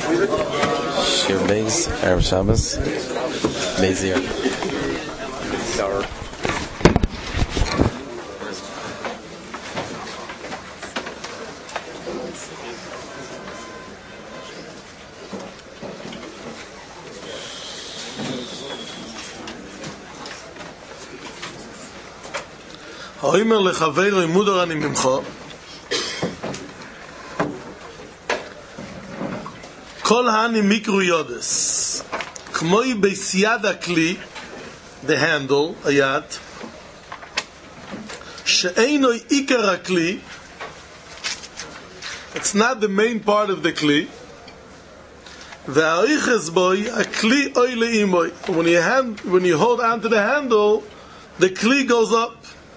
Shir Beis, Arab Shabbos, Beizir. האומר לחברו מודר אני ממך כל הני מיקרו יודס כמוי בסייד הכלי the handle, היד שאינו עיקר הכלי it's not the main part of the כלי והאיחס בוי הכלי אוי לאימוי when you hold on to the handle the כלי goes up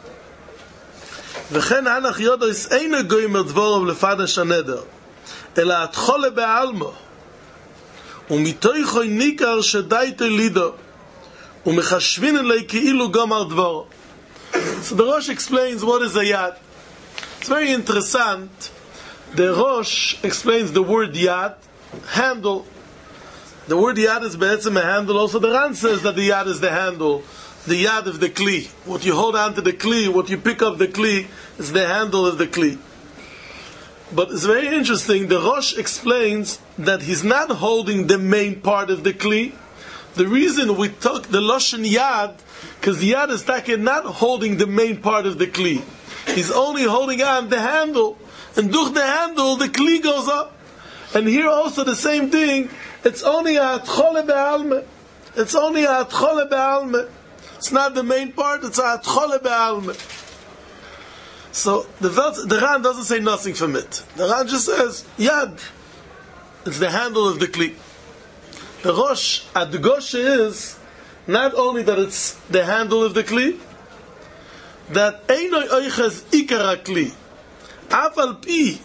וכן הנח יודויס אינו גוימר דבורוב לפדש הנדר אלא התחולה בעלמו ומתוכו ניכר שדייתו לידו ומחשבין אלי כאילו גומר דבורוב. So the Rosh explains what is a yad. It's very interessant. The Rosh explains the word yad, handle. The word yad is בעצם a handle. Also the Ran says that the yad is the handle. The yad of the kli. What you hold on to the kli, what you pick up the kli, is the handle of the kli. But it's very interesting. The Rosh explains that he's not holding the main part of the kli. The reason we took the Loshen yad, because the yad is not holding the main part of the kli. He's only holding on the handle. And durch the handle, the kli goes up. And here also the same thing. It's only a atchole be'alme. It's only a atchole be'alme. It's not the main part, it's a atchole be'alme. So the Ran doesn't say nothing from it. The Ran just says, yad. It's the handle of the kli. The Rosh Adgosha is not only that it's the handle of the kli, that einoi oiches ikar kli. Afal pi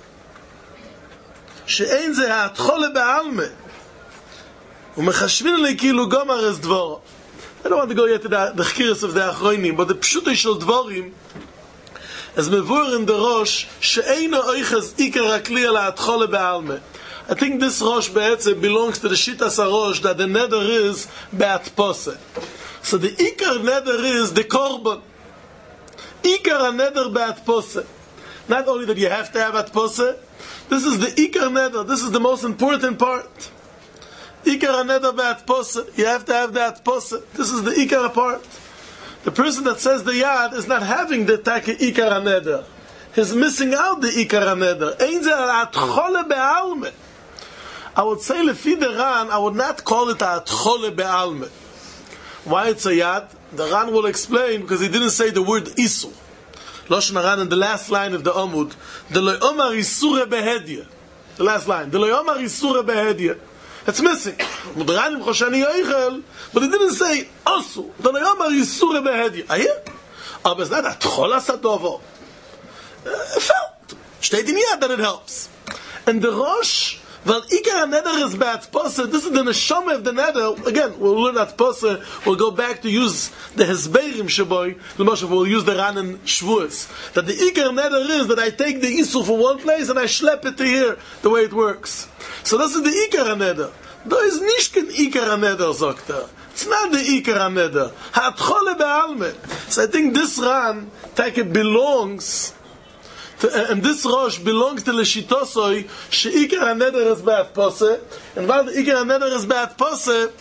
she'ein ze ha'atchole be'alme u'mechashvin li kilu gomar es dvoro. I don't want to go yet to the chkiris of the achroinim, but the pshutei shel dvorim is mevur in the Rosh she'eino oiches ikar kli ala atchole be'alme. I think this Rosh be'etzeh belongs to the Shittas HaRosh that the neder is be'atpose. So the ikar neder is the korban. Ikar neder be'atpose. Not only that you have to have atpose, this is the ikar neder. This is the most important part. Ikar neder be'atpose. You have to have the atpose. This is the ikar part. The person that says the yad is not having the take ikar neder. He's missing out the ikar neder. Ein ze atchole be'alme. I would say lefi the Ran, I would not call it a atchole be'alme. Why it's a yad? The Ran will explain because he didn't say the word isu. Loshen Ran in the last line of the Amud. The lo yomar isure behedye. The last line. The lo yomar isure behedye. It's missing. Mudranim choshani yoichel, but he didn't say osu. The lo yomar isure behedye. Ayeh? Aber it's not atchole sadovo. It felt. Steht in yad that it helps. And the Rosh, well, ikar neder is bad posse. This is the neshama of the neder. Again, we'll learn that posse. We'll go back to use the hesberim sheboy. We'll use the Ran and Shvuos. That the ikar neder is that I take the isur from one place and I schlep it to here. The way it works. So this is the ikar neder. There is nishken ikar neder, sagt er. It's not the ikar neder. Ha'atchole be'alme. So I think this Ran, it belongs. And this Rosh belongs to Leshitosoi, she'ikar haneder is ba'at pose, and while the ikar haneder is ba'at pose,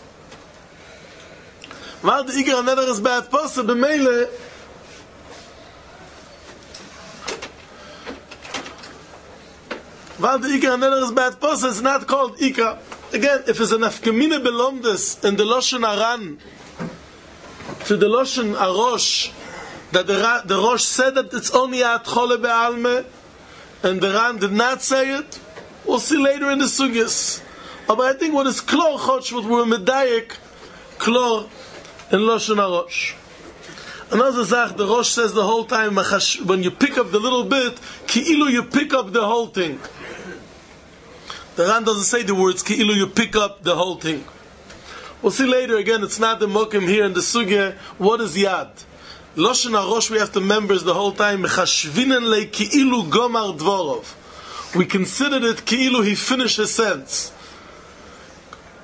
b'meile, while the ikar haneder is ba'at pose, it's not called ikar. Again, if it's an afkamine belongs in the Loshen Aran, to the Loshen Arosh, that the Rosh said that it's only atchole be'alme, and the Ran did not say it. We'll see later in the sugyas. But I think what is klor chotsh, what we're medayek, klor in Loshen HaRosh. Another zach, the Rosh says the whole time, when you pick up the little bit, ki'ilu you pick up the whole thing. The Ran doesn't say the words, ki'ilu you pick up the whole thing. We'll see later, again, it's not the mokim here in the sugya, what is yad? Loshen HaRosh we have to remember is the whole time mechashvinen le ki'ilu gomar dvorov. We considered it ki'ilu he finished his sentence.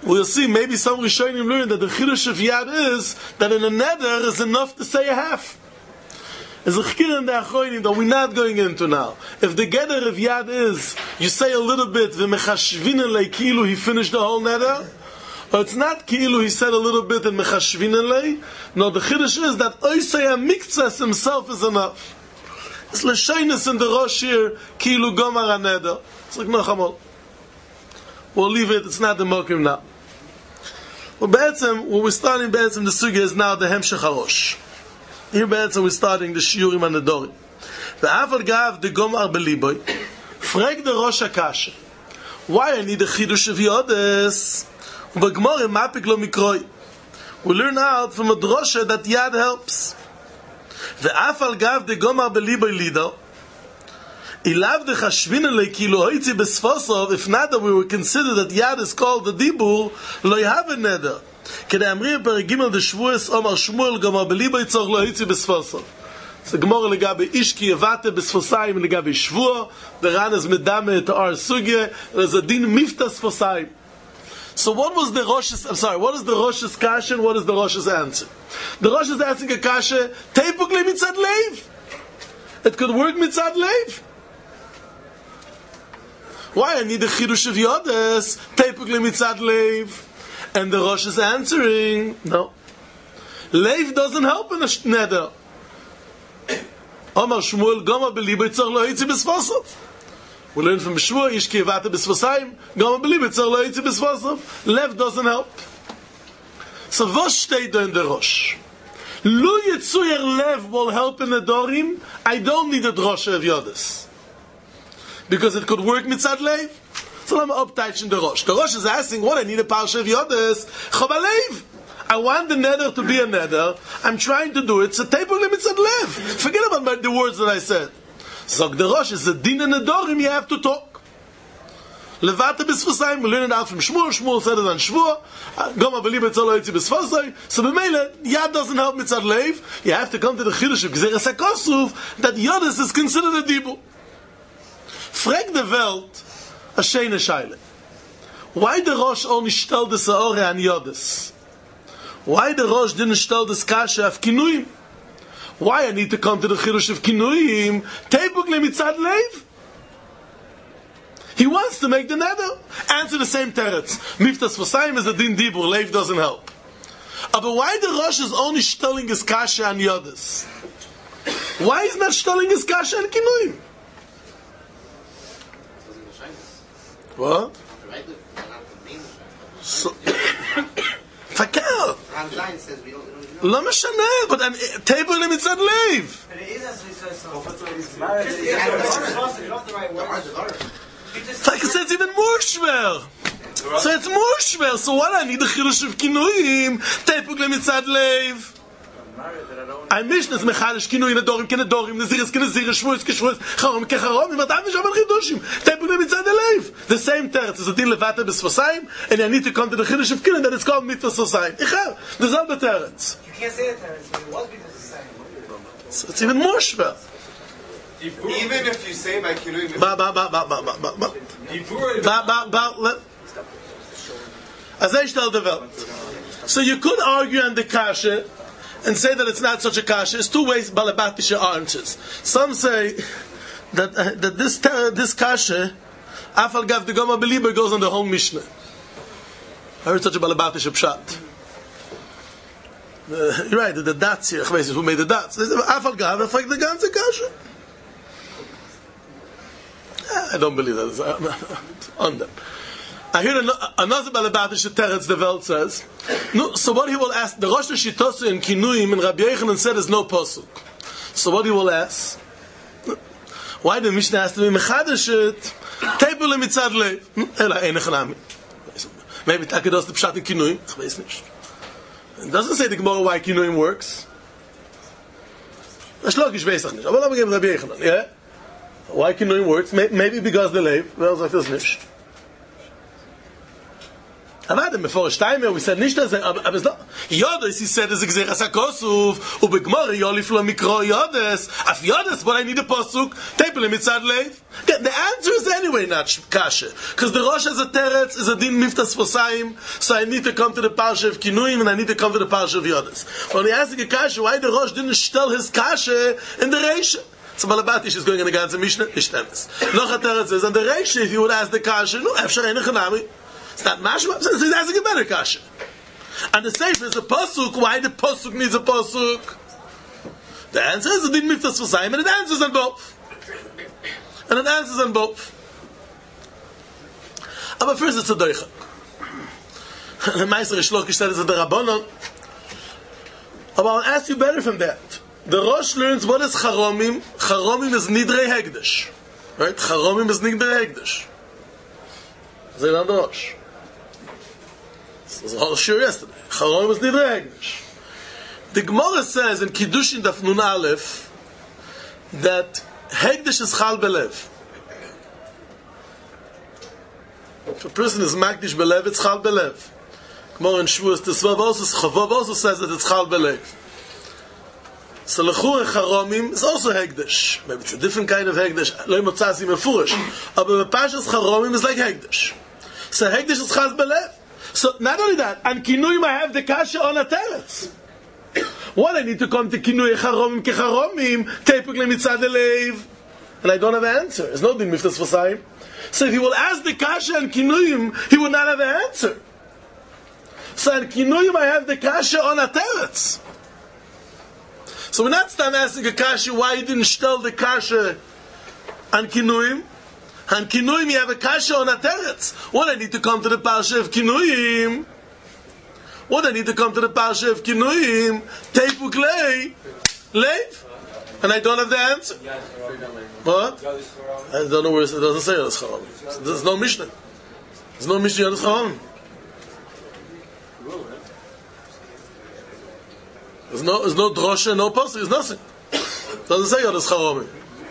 we'll see, maybe some Rishonim learn that the Chidush of Yad is that in a neder is enough to say a half. There's a chkir in the Achronim that we're not going into now. If the Geder of Yad is, you say a little bit, v'mechashvinen lei ki'ilu, he finished the whole neder, or it's not ki'ilu, he said a little bit, and mechashvinen lei. No, the Chidush is that Oisei HaMiktzas himself is enough. It's l'shaynis in the Rosh here, ki'ilu gomar ha-neder. It's like, no, Chamol. We'll leave it, it's not the Mokim now. Well, what we're starting, the Sugya is now the Hemshech HaRosh. Here we're starting the Shiurim and the Dorim. Ve'afal gav de gomar beliboy. Frag the Rosh HaKasha. Why I need a Chidush of Yodes? U'bagmor mapik lo mikroi. We learn out from a drosha that Yad helps. Ve'afal gav de gomar beliboy lido. Ilav de chashvina le kilo hoitzi besfosov. If not that we would consider that Yad is called the Dibur, lo yahav a neder. כדי אמרים פרק ג' דשבועס אומר שמואל גמר בליבו יצורך לא היצי בספוסו. זה גמור לגבי איש כי יבטה בספוסיים לגבי שבוע, ורנז מדמה את האר סוגיה, וזה דין מפתה ספוסיים. So what was the Rosh's, what is the Rosh's kasha and what is the Rosh's answer? The Rosh is asking a kasha, teipukli mitzad leiv. It could work mitzad leiv. Why I need a chidush of yodes, teipukli mitzad leiv. And the Rosh is answering, no. Leiv doesn't help in a neder. Omar Shmuel goma belibo yitzor lo hitzi besfosov. We learn from Shmuel, ish ki yevate besfosayim, goma belibo yitzor lo hitzi besfosov. Leiv doesn't help. So what steht da in the Rosh? Lu yitzuyer Leiv will help in the Dorim. I don't need a drosha of Yodes. Because it could work mitzad Leiv. So I'm uptouching the Rosh. The Rosh is asking, what I need a parsha of Yodes? Chavalev. I want the neder to be a neder. I'm trying to do it. So table limits at lev. Forget about the words that I said. Zog the Rosh is a din and a dorim. You have to talk. Levata b'sfosayim. We learn it out from Shmuel. Shmuel said it on Shmuel. Goma b'liba tzolo yitzi b'sfosayim. So b'meile, Yad doesn't help mitzad lev. You have to come to the Chidush of Gzeres HaKosuf that Yodes is considered a dibur. Frag the Welt. A shayne shayle. Why the Rosh only stell the Saore and Yodes? Why the Rosh didn't stell the kasha of Kinuim? Why I need to come to the Chidush of Kinuim? Teipuk le mitzad leiv? He wants to make the neder. Answer the same teretz. Miftas Fosayim is a din dibur. Leiv doesn't help. But why the Rosh is only stelling his kasha and Yodes? Why is not stelling his kasha and Kinuim? What? So, Fakel. לא משנה, but table למצד לב. Like I said, it's even more schwer. So it's more schwer. So what I need a chilush of kinuim, table למצד לב. ein Mischnes mechanisch kinu in adorim ken adorim neziris ken neziris shvuos keshvuos charom kecharom im adam shav chidushim tebul mitzad leif the same teretz is a din levata besfosayim and I need to come to the chidush of kinu that it's called mitzvah sosayim ichar the selbe teretz you can't say it teretz it was mitzvah sosayim so it's even more schwer even if you say by kinu as I tell the Welt so you could argue on the kasha and say that it's not such a kasha. It's two ways Balabatisha answers. Some say that this kasha, Afal Gav the Goma Belieber, goes on the whole Mishnah. I heard such a Balabatisha pshat. You're right, the dots here, who made the dots? Afal Gav, affect the ganze kasha. I don't believe that. On them. I hear another Balabatisha teretz the Welt says. No, so what he will ask, the Rosh Shitosu in Kinuim and Rabbi Yechanan said there's no posuk. So what he will ask, why the Mishnah has to be mechadash it? Table mitzad leiv. Ela ein echanami. Maybe Takedos the pshat in Kinuim. It doesn't say the Gemara why Kinuim works. Ashlokish beisach nish. Aber Rabbi Yechanan, yeah? Why Kinuim works? Maybe because the leiv. Well, like this nish. Aber before Steimer, we said nicht, aber es noch. Yodes, he said, is a gzeiras hakosuf, ubegmor yolif lo mikro Yodes. Af Yodes, but I need a posuk, tepele mitzad leif. The answer is anyway not kasha. Because the Rosh has a teretz, is a din miftas fosaim, so I need to come to the parsha of Kinuim, and I need to come to the parsha of Yodes. When he asked the kasha, why the Rosh didn't tell his kasha in the Reisha? So Balabatish is going in the ganze Mishnah, Ishtamis. Noch a teretz says, and the Reisha, if you would ask the kasha, no, afshar ein echanami. It's not mashma, so he's asking a better kasha. And the Sefer is a pasuk. Why the pasuk needs a pasuk? The answer is it didn't miftas for Simon, and it answers on both. And it answers on both. But first it's a doicha. The Meister Shlokish said it's a derabbanon. But I'll ask you better from that. The Rosh learns what is charomim. Charomim is nidrei hegdesh. Right? Charomim is nidrei hegdesh. They don't know. This was a whole shir yesterday. Charomim is nidrei hegdesh. The Gemara says in Kiddushin Daf Nun Aleph that hegdesh is chal belev. If a person is makdish belev, it's chal belev. Gemara in Shavuos Tesvav also says that it's chal belev. So lechur charomim is also hegdesh. Maybe it's a different kind of hegdesh. Lo motzasi mefurish. But the pashas charomim is like hegdesh. So hegdesh is chal belev. So not only that, and kinuyim I have the kasha on a teretz. What I need to come to kinui charomim kecharomim tepuk lemitzad eleiv, and I don't have an answer. There's no din miftas v'sayim. So if he will ask the kasha and kinuyim, he will not have an answer. So in kinuyim I have the kasha on a teretz. So we're not start asking a kasha why he didn't tell the kasha on kinuyim. On kinuyim you have a kasha on a teretz. What I need to come to the parsha of kinuyim. What I need to come to the parsha of Kinuim, Teipuk Leiv, and I don't have the answer. What? I don't know where it doesn't say Yodas Charamim. There's no Mishnah. There's no Mishnah Yodas Charamim. There's no drosha, no pasuk. There's nothing. It doesn't say Yodas Charamim.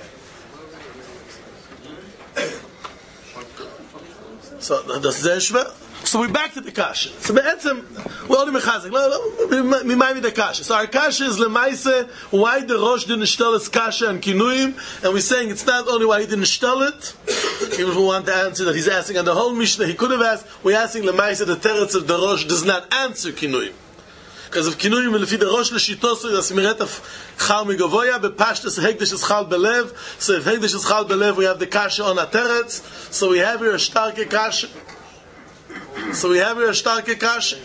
So that's the shver. So we're back to the kasha. So be'etzem, we're only mechazik. Mimayim the kasha. So our kasha is lemaise, why the Rosh didn't shtel his kasha and kinuyim, and we're saying it's not only why he didn't shtel it, even if we want the answer that he's asking, and the whole Mishnah he could have asked, we're asking lemaise, the teretz of the Rosh does not answer kinuyim. Because if kinuyim, lefi the Rosh l'shitosu, that's miret of chal migavoya, bepashtas hegdesh is chal belev, so if hegdesh is chal belev, we have the kasha on a teretz, so we have here a starke kasha. So we have here a starke kasha.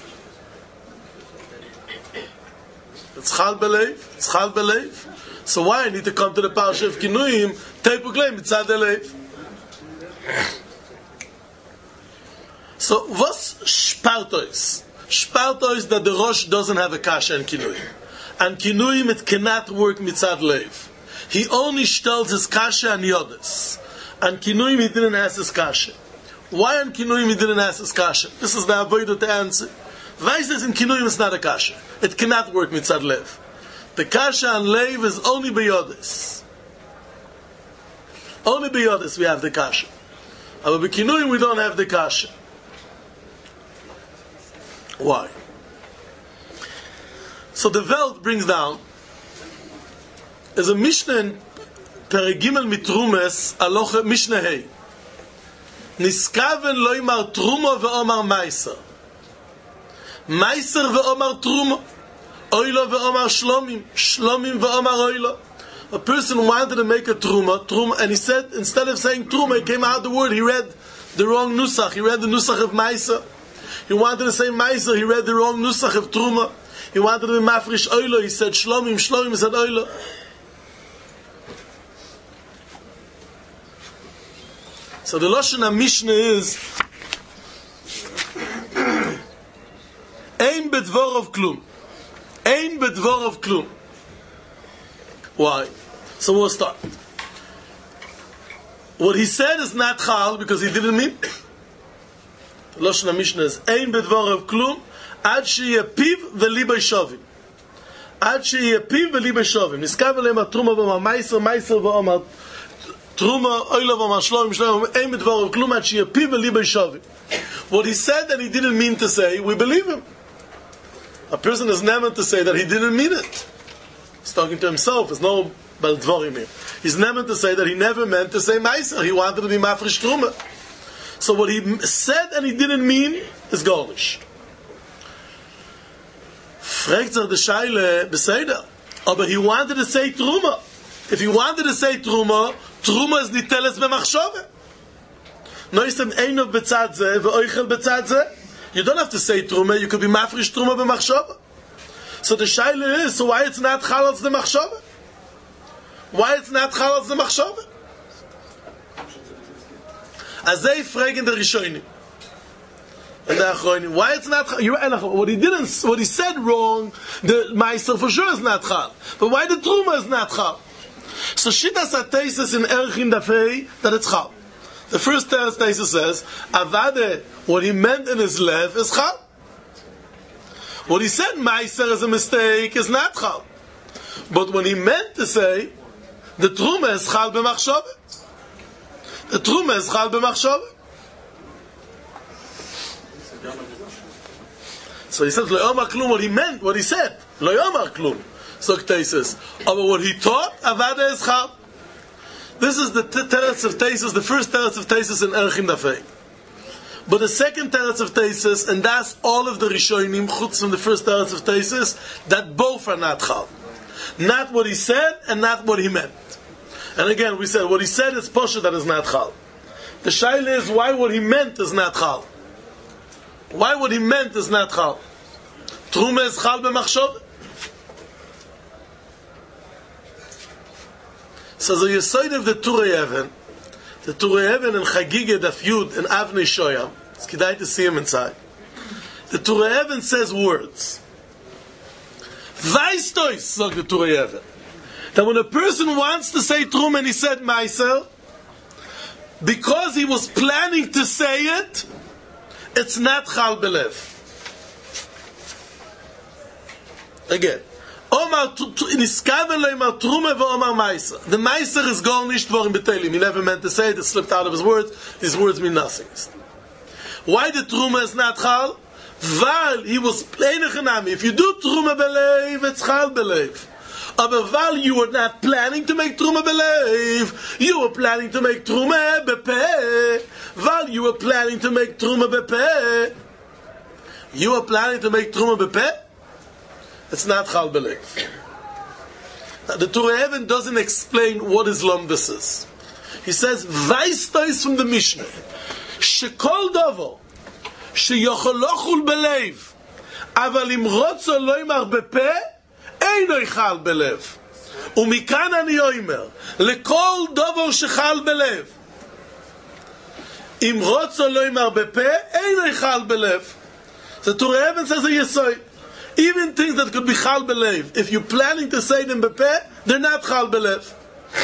It's chal belev. It's chal belev. So why I need to come to the parsha of Kinuyim? Teipuk leim mitzad eleiv. So what's shpartois? Shpartois that the Rosh doesn't have a kasha in Kinuyim. And Kinuyim it cannot work mitzad leiv. He only tells his kasha and Yodes. And Kinuyim he didn't ask his kasha. Why on Kinuyim he didn't ask his kasha? This is the avodah to answer. Why says in Kinuyim it's not a kasha? It cannot work mitzad lev. The kasha on leiv is only beyodes. Only beyodes we have the kasha. But by Kinuyim we don't have the kasha. Why? So the Welt brings down is a Mishnah in Perigimel Mitrumes Aloche Mishnah Hei. Niskaven lo yimar truma ve'omar meiser. Meiser ve'omar truma. Oilo ve'omar shlomim. Shlomim ve'omar oilo. A person wanted to make a truma, and he said, instead of saying truma, he came out the word, he read the wrong nusach. He read the nusach of meiser. He wanted to say meiser, he read the wrong nusach of truma. He wanted to be mafrish oilo, he said shlomim, he said oilo. So the Lashon HaMishnah is Ein bedvorov klum. Ein bedvorov klum. Why? So we'll start. What he said is not chal because he didn't mean. The Lashon HaMishnah is Ein bedvorov klum ad sheyeh piv v'libo shovim. Ad sheyeh piv v'libo shovim. Niskav aleim truma v'omar meiser v'omar Truma, Oila v'omar Shlomim, Ein bedvorov klum ad sheyeh piv v'libo shovim. What he said and he didn't mean to say, we believe him. A person is never to say that he didn't mean it. He's talking to himself. There's no Baldvorim here. He's never to say that he never meant to say Meiser. He wanted to be Mafresh Truma. So what he said and he didn't mean is Gornish. Fragt sich the Scheile beseder. Aber he wanted to say Truma. If he wanted to say Truma, Truma is niteles b'machshove. No isem einov b'tzad ze ve'oichel b'tzad ze. You don't have to say Truma. You could be Mafresh Truma b'machshove. So the Scheile is, so why it's not Chalal the machshove? Why it's not Chalal the machshove? As they fragen the Rishonim and the Achronim, why it's not Chal? What he said wrong, the Meiser for sure is not Chal. But why the Truma is not Chal? So Shitas HaTeisus in Erchin Dafei that it's Chal. The first Teisus says, Avade, what he meant in his lev is Chal. What he said Meiser is a mistake is not Chal. But when he meant to say, the Truma is Chal b'machshove. The Truma is Chal b'machshove. So he says, Lo yomar klum, what he meant, what he said. Lo yomar klum. So Teisus. But what he taught, Avada is Chal. This is the teretz of Teisus, the first teretz of Teisus in Erchim Dafei. But the second teretz of Teisus, and that's all of the Rishonim, chutz from the first teretz of Teisus, that both are not Chal. Not what he said, and not what he meant. And again, we said, what he said is Posha that is not Chal. The Shaila is why what he meant is not Chal. Why what he meant is not Chal. Truma is Chal b'machshov. So the Yesod of the Turei Even and Chagige Daf Yud and Avnei Shoyam, it's kedai to see him inside. The Turei Even says words. Weistois, sagt the Turei Even, that when a person wants to say Truma and he said Meiser, because he was planning to say it, it's not Chal Belev. Again, Omar Niskaven Leimar Truma ve'Omar Meiser. The Meiser is gone nicht vorim betelim. He never meant to say it. It slipped out of his words. His words mean nothing. Why the Truma is not Chal? While he was playing a Chanami. If you do Truma Belev, it's Chal Belev. But while you were not planning to make Truma Belev, you were planning to make Truma Bepeh. While you were planning to make Truma Bepeh, you were planning to make Truma Bepeh, it's not Chal Belev. The Turei Even doesn't explain what his Lomdus is. He says, Weistois from the Mishnah, Shekol Dovo, Sheyocholachul Belev, Aval im Rotzo lo yimar Bepeh, Eino Chal Belev. Umikan ani oimer, Lekol Dovo Shechal Belev, Im Rotzo lo yimar Bepeh, Eino Chal Belev. The Turei Even says a Yesod. Even things that could be Chal Belev, if you're planning to say them Bepeh, they're not Chal Belev.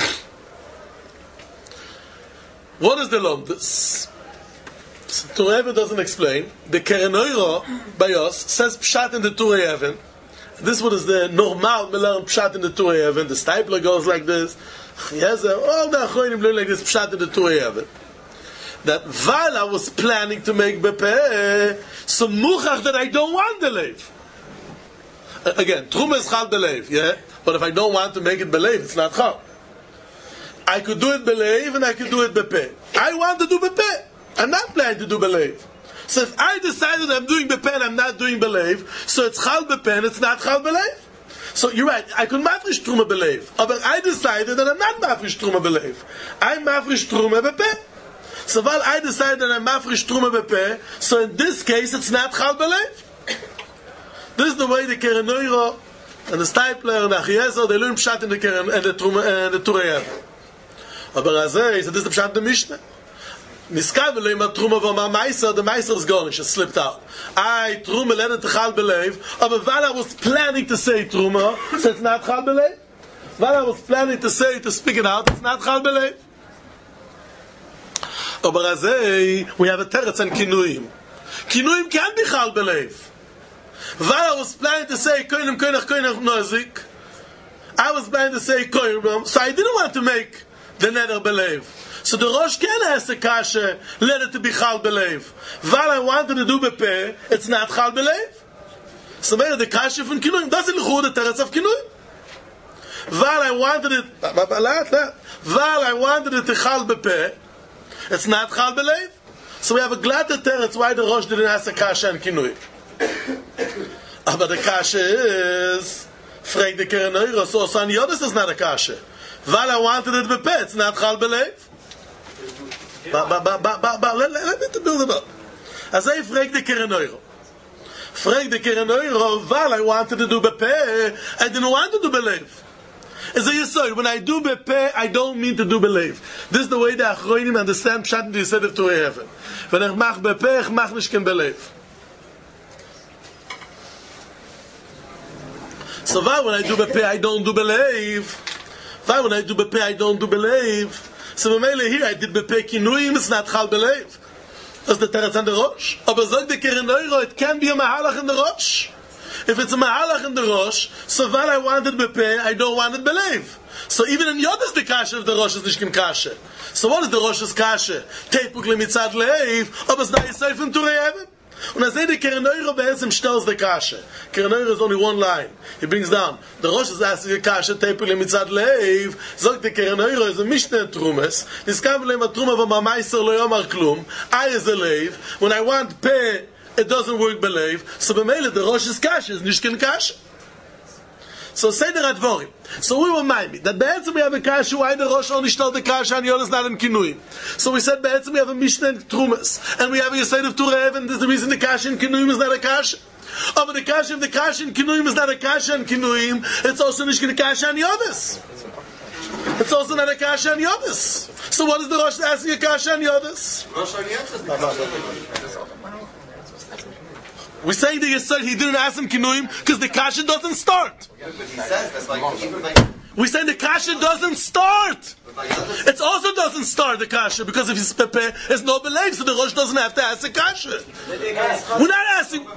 What is the Lomdus? Turei Even doesn't explain. The Keren Oiro by us says Pshat in the Turei Even. This is what is the normal Melar Pshat in the Turei Even. The Stipler goes like this. All the Achronim learn like this Pshat in the Turei Even. That while I was planning to make Bepeh, so Muchach that I don't want the Lev. Again, Truma is Chal Belev, yeah? But if I don't want to make it Belev, it's not Chal. I could do it Belev and I could do it Bepeh. I want to do Bepeh. I'm not planning to do Belev. So if I decided I'm doing Bepeh and I'm not doing Belev, so it's Chal Bepeh and it's not Chal Belev. So you're right, I could Mafresh Truma Belev. But I decided that I'm not Mafresh Truma Belev. I'm Mafresh Truma Bepeh. So while I decided that I'm Mafresh Truma Bepeh, so in this case it's not Chal Belev. This is the way the Keren Oiro and the Stipler and the Achiezer, they learn Pshat in the Keren and the Turei Even. Aber Azei, so this is the Pshat in the Mishnah. Niskaven Leimar Truma ve'Omar Meiser, the Meiser is gone, it just slipped out. Truma learned to Chal Belev, but while I was planning to say Truma, so it's not Chal Belev. While I was planning to say, to speak it out, it's not Chal Belev. Aber Azei, we have a Teretz and Kinuim. Kinuim can be Chal Belev. While I was planning to say Koinim Nozik, I was planning to say Koinim, so I didn't want to make the Neder Belev. So the Rosh can ask the kasha, let it to be chal belev. While I wanted to do bepeh, it's not chal belev. So maybe the kasha from kinuyim doesn't hold the teretz of kinuyim. While I wanted it, while I wanted it to chal bepeh, it's not chal belev. So we have a glad teretz why the Rosh didn't ask the kasha and kinuyim. But the kasha is frag the keren oiro, so on Yodas is not a kasha. While I wanted it bepeh, it's not chal belev. But let me build it up. As I frag the keren oiro. Frag the keren oiro, while I wanted to do bepeh, I didn't want to do belev. As a yesod, when I do bepeh, I don't mean to do belev. This is the way the achroinim understand pshat in the yesod of Torah heaven. When I mach bepeh, I mach nishken belev. So why when I do bepeh, I don't do belev? Why when I do bepeh, I don't do belev? So here I did bepeh kinuyim, it's not chal belev. That's the teretz on the Rosh. Aber sagt the keren oiro, it can be a mahalach in the Rosh. If it's a mahalach in the Rosh, so while I wanted bepeh, I don't want it belev. So even in Yodas the kasha of the Rosh is nishkin kasha. So what is the Rosh's kasha? Teipuk lemitzad leiv, aber es na yisayf im Turei Even. Und I say the keren oiro be'etzem stells the kasha. Keren oiro is only one line. He brings down. The Rosh is asking the kasha, teipuk lemitzad leiv, sagt the keren oiro is a mishneh trumes, niskav leim a truma v'mamaiser lo yomar klum, I is a leiv, when I want peh, it doesn't work belev, so b'meile the Rosh's kasha is nishkin kasha. So say the Radvorim. So we remind me that be'etzem we have a kasha why the Rosh only stole the kasha and Yodas not in kinuyim. So we said be'etzem we have a mishneh in trumas, and we have a yesod of Torah heaven. This is the reason the kasha in kinuyim is not a kasha. Oh, but the kasha in kinuyim is not a kasha in kinuyim, it's also nishkin kasha and Yodas. It's also not a kasha and Yodas. So what is the Rosh asking a kasha and Yodas? We're saying that Yesod, he didn't ask him kinuyim because the kasha doesn't start. But he says that's like We're saying the kasha doesn't start. It also doesn't start the kasha because if he's pepe, it's no belev, so the Rosh doesn't have to ask the kasha. We're not asking.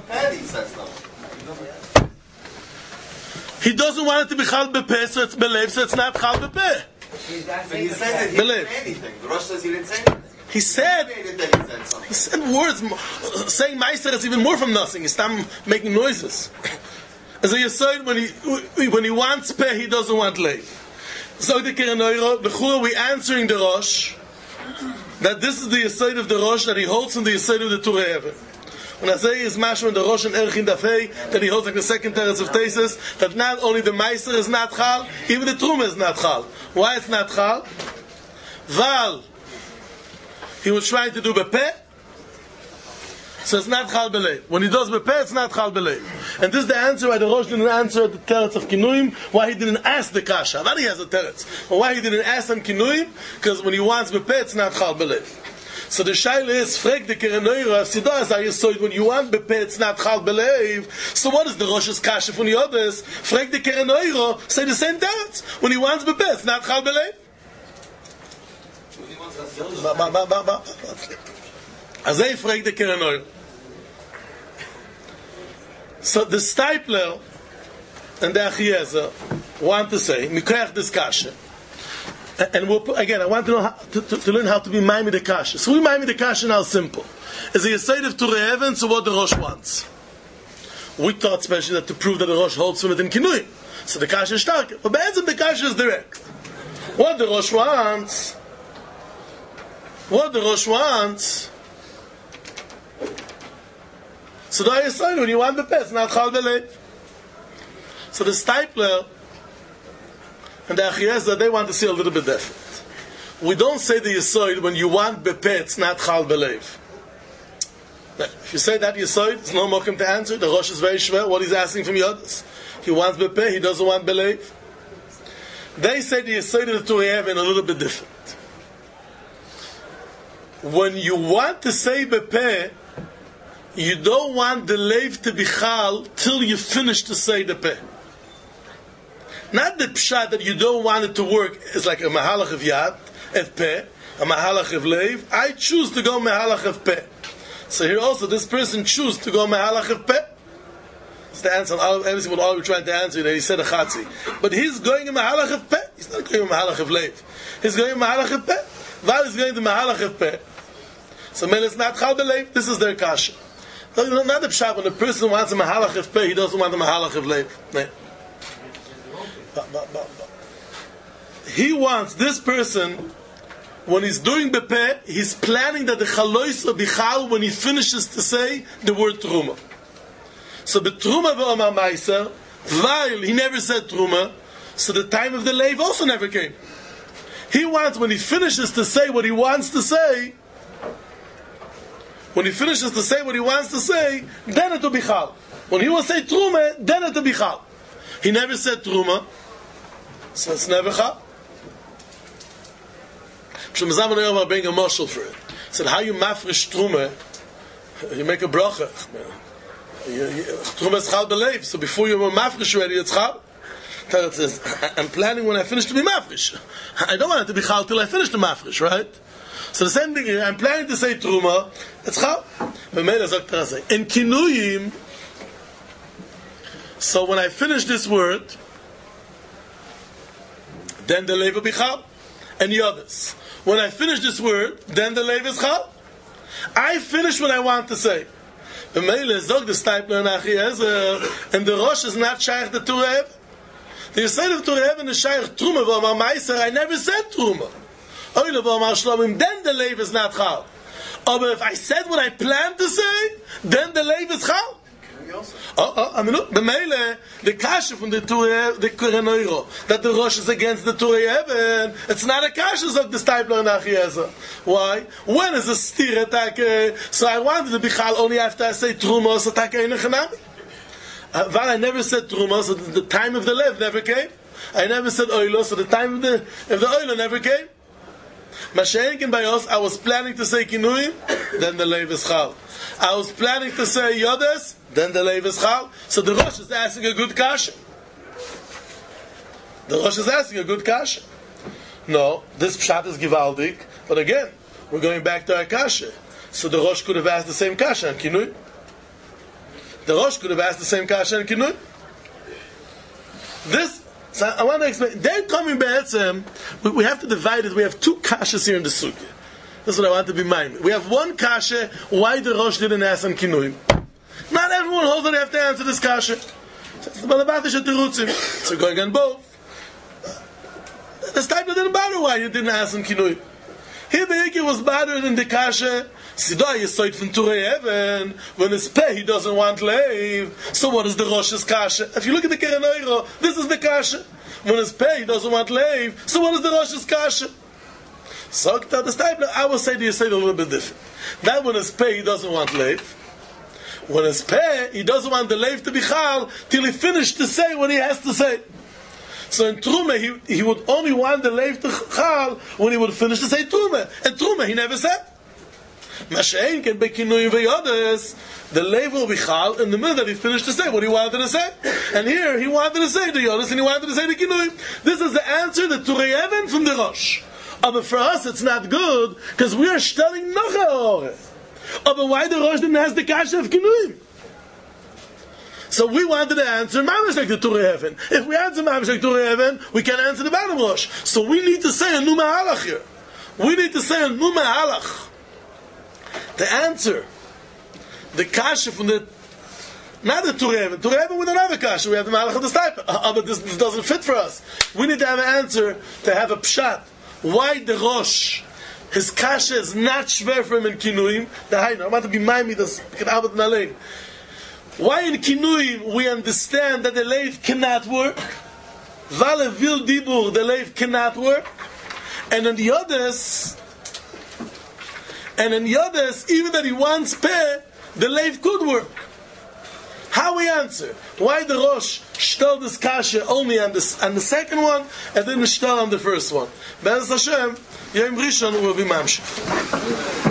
He doesn't want it to be chal bepe, so it's belev, so it's not chal bepe. But he says that he didn't say anything. The Rosh says he didn't say anything. He said words. Saying meiser is even more from nothing. He's not making noises. As a yesod, when he wants peh, he doesn't want leiv. So the keren oiro, the chura, we answering the Rosh that this is the yesod of the Rosh that he holds from the yesod of the Torah heaven. When I say is mashma the Rosh and Erchin Dafei that he holds like the second teretz of Tesis that not only the meiser is not chal, even the truma is not chal. Why it's not chal? Val. He was trying to do bepeh, so it's not chal belev. When he does bepeh, it's not chal belev. And this is the answer why the Rosh didn't answer the teretz of kinuyim, why he didn't ask the kasha. Now he has a teretz. But why he didn't ask him kinuyim? Because when he wants bepeh, it's not chal belev. So the shaila is, frag the keren oiro, sidah as yesod, when you want bepeh, it's not chal belev. So what is the Rosh's kasha from Yodas? Frag the keren oiro, say the same teretz. When he wants bepeh, it's not chal belev. As I frag the keren oiro. So the Stipler and the Achiezer want to say, Mikoyach this kasha. And again, I want to know how, to learn how to be Maimid the kasha. So we Maimid the kasha now simple. Is a yesod of Torah heaven, so what the Rosh wants. We thought especially that to prove that the Rosh holds from it in kinuyim. So the kasha is stark. But basically the kasha is direct. What the Rosh wants, so the yesod, when you want the pet, it's not chal belev. So the Stipler and the Achiezer, they want to see a little bit different. We don't say the yesod when you want bepeh, it's not chal belev. If you say that yesod, it's no mokum to answer. The Rosh is very shver. What he's asking from Yodas, he wants bepeh, he doesn't want belev. They say the yesod of the Torah heaven a little bit different. When you want to say bepeh, you don't want the leiv to be chal till you finish to say the peh. Not the pshat that you don't want it to work is like a mahalach of yad, et peh, a mahalach of leiv. I choose to go mahalach of peh. So here also, this person chooses to go mahalach of peh. It's the answer on everything what all we're trying to answer that he said a chatzi. But he's going in mahalach of peh. He's not going in mahalach of leiv. He's going in mahalach of peh. While he's going to Mahalach of Peh. So Mele is not Chal Belev, this is their kasha. Not the pshat, when a person wants a Mahalach of Peh, he doesn't want a Mahalach of Lev. No. He wants, this person, when he's doing Bepeh, he's planning that the Chalois will be Chal when he finishes to say the word Truma. So the Truma v'omar Meiser, while he never said Truma, so the time of the Lev also never came. He wants, when he finishes to say what he wants to say, then it will be Chal. When he will say Truma, then it will be Chal. He never said Truma, so it's never Chal. Shemazam will bring a moshel for it. He said, how you mafresh Truma, you make a bracha. Truma is Chal Belev, so before you were mafresh already, it's Chal. It says, I'm planning when I finish to be mafresh. I don't want it to be Chal till I finish the mafresh, right? So the same thing here, I'm planning to say Truma, it's Chal. In Kinuyim, so when I finish this word, then the Lev will be Chal. And the others. When I finish this word, then the Lev is Chal. I finish what I want to say. And the Rosh is not Shaykh the Turev. The Yisrael of Turev and the Shaykh Truma v'omar Meiser, I never said Truma. Oile v'omar Shlomim, then the Lev is not Chal. But if I said what I planned to say, then the Lev is Chal. I mean, look, the Meile, the Kasha from the Turev, the Kurenoiro, that the Rosh is against the Turev, and it's not a Kasha of the Stipler and Achiezer. Why? When is a steer attack? So I wanted to be Chal only after I say Trumos attack in Chanami. But I never said Trumos, so the time of the Lev never came. I never said Oilo, so the time of the Oilo never came. Mashenkin Bayos, I was planning to say Kinuim, then the Lev is Chal. I was planning to say Yodes, then the Lev is Chal. So the Rosh is asking a good kasha. The Rosh is asking a good kasha. No, this pshat is givaldik, but again, we're going back to our kasha. So the Rosh could have asked the same kasha and Kinui. The Rosh could have asked the same kasha and Kinui. This, so I want to explain. They're coming back. We have to divide it. We have two kashas here in the sugya. That's what I want to be minded. We have one kasha, why the Rosh didn't ask on Kinuim. Not everyone holds that they have to answer this kasha. So we're going on both. This type didn't bother why you didn't ask on Kinuim. Here the Ikir was bothered in the kasha. Sidah Yisoid from Turei Even. When it's peh, he doesn't want leiv. So what is the Rosh's kasha? If you look at the Kerenoiro, this is the kasha. When it's peh, he doesn't want leiv. So what is the Rosh's kasha? So this type, I will say the Yisoid a little bit different. That when it's peh, he doesn't want leiv. When it's peh, he doesn't want the leiv to be chal till he finished to say what he has to say. So in Truma, he would only want the leiv to chal when he would finish to say Truma. And Truma, he never said. Mashein can be Kinui v'yodes. The leiv will be chal in the middle that he finished to say what he wanted to say. And here, he wanted to say the yodes and he wanted to say the Kinui. This is the answer, the Turei Even from the Rosh. But for us, it's not good, because we are studying Nocha. But why the Rosh didn't ask the kasha of Kinuim? So we wanted to answer Mamash like the Turei Even. If we answer Mamash like Turei Even, we can answer the bottom Rosh. So we need to say a Numa Halach here. We need to say a Numa Halach. The answer, the from the, not the Turei Even. Turei Even we don't have a kasha. We have the Malach of the Stipe. But this doesn't fit for us. We need to have an answer to have a pshat. Why the Rosh, his kasha is not shver for him in Kinuim. I want to be minded this. Why in Kinuim we understand that the leiv cannot work? Vale vil dibur, the leiv cannot work. And in the others, even that he wants peh, the leiv could work. How we answer? Why the Rosh shtel this kasha only on the second one and didn't shtel on the first one? Be'ez Hashem, Yom Rishon will be mamshich.